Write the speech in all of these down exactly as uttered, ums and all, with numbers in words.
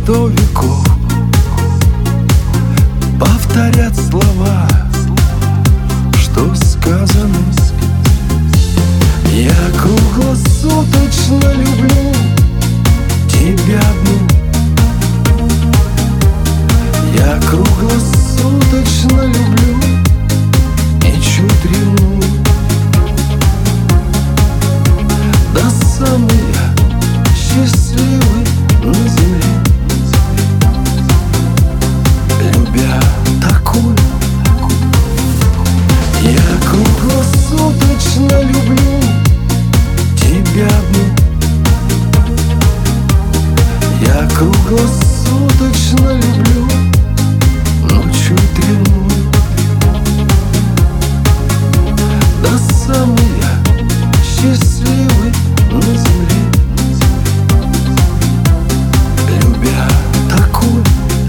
сто веков повторят слова, что сказаны. Я круглосуточно люблю тебя одну. Я круглосуточно люблю и чуть ревную. Да самый я счастливый на земле, любя такую. Я круглосуточно люблю тебя одну. Я круглосуточно люблю, но чуть ревную. Да самый я счастливый на земле, любя такую.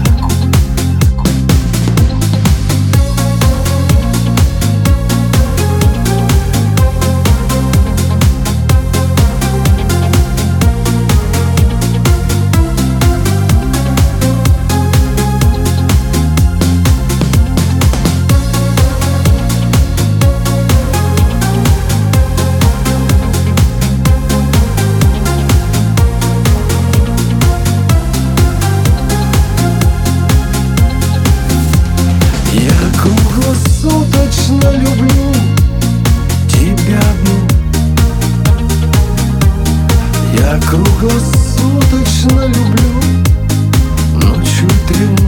Круглосуточно люблю тебя одну. Я круглосуточно люблю, но чуть ревную.